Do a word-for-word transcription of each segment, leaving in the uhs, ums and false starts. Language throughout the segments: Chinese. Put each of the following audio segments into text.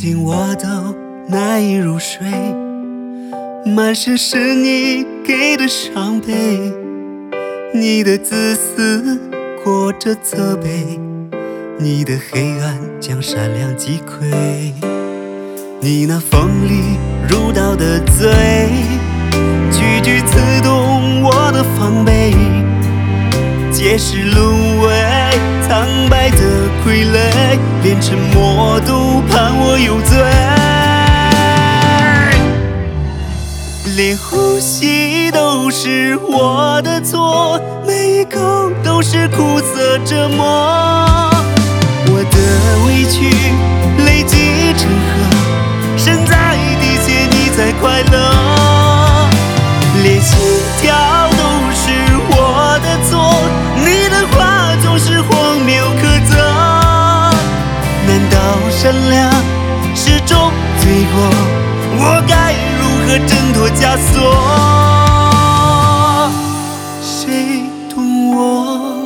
今我都难以入睡，满身是你给的伤悲，你的自私裹着责备，你的黑暗将闪亮击溃，你那锋利如刀的嘴，句句刺痛我的防备，皆是沦为苍白的傀儡，连沉默都盼我有罪，连呼吸都是我的错，每一口都是苦涩折磨，我的委屈累积成河，身在地界你才快乐，连心跳都是我的错，你的话总是荒谬可责，难道善良是种罪过？我该如何挣脱枷锁？谁懂我？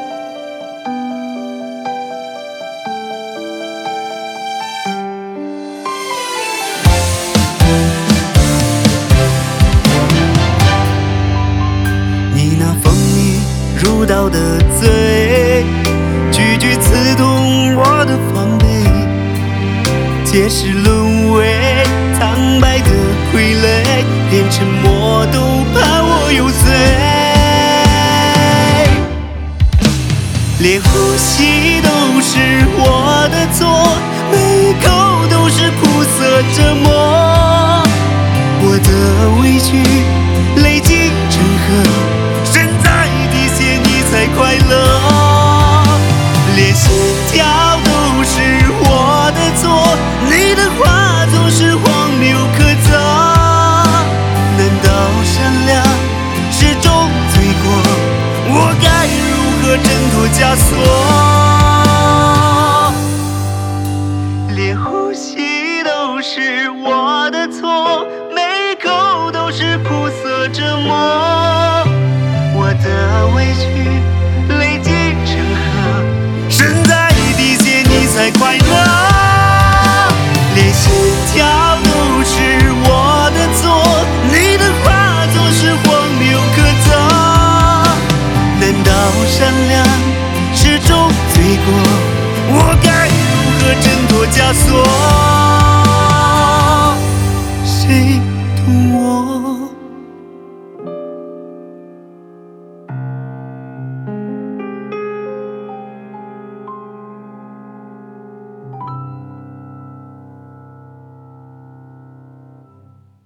你那锋利如刀的嘴，句句刺痛我的防备，皆是沦为苍白的傀儡，连沉默都怕我有罪，连呼吸都是我的错，每一口都是苦涩折磨，我的委屈累积成河，身在地界你才快乐，连心跳都是我的错，你的话总是荒谬可责，难道善良是种罪过？我该如何挣脱枷锁？连呼吸都是我的错，每一口都是苦涩折磨，我的委屈累积成河，身在地界你才快乐，连心跳都是我的错，你的话总是荒谬可责，难道善良是种罪过？我该如何挣脱枷锁？谁懂我？